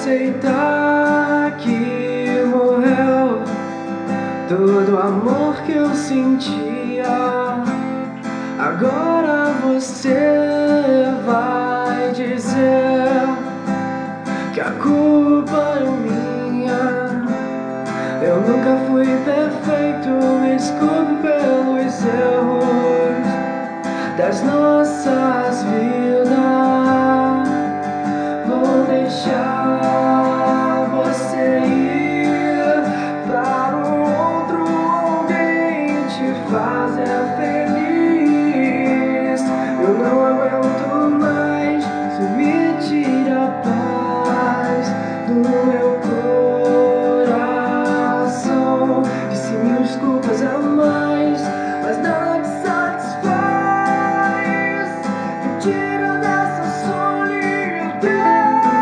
aceitar que morreu todo o amor que eu sentia. Agora você vai dizer que a culpa é minha. Eu nunca fui perfeito, me desculpe pelos erros das nossas vidas. Vou deixar você ir para um outro alguém te fazer feliz. Eu não aguento mais, se me tira a paz do meu coração. Disse mil desculpas a mais, mas nada te satisfaz. Me tira dessa solidão.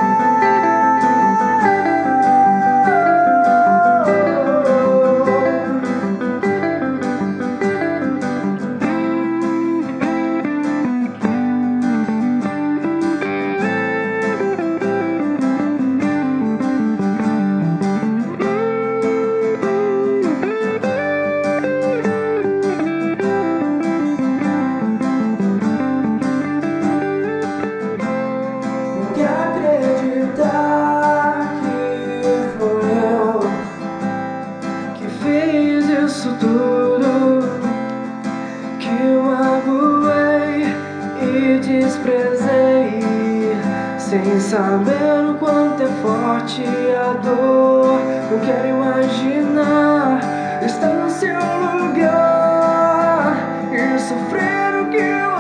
Isso tudo que magoei e desprezei, sem saber o quanto é forte a dor. Não quero imaginar estar no seu lugar e sofrer o que eu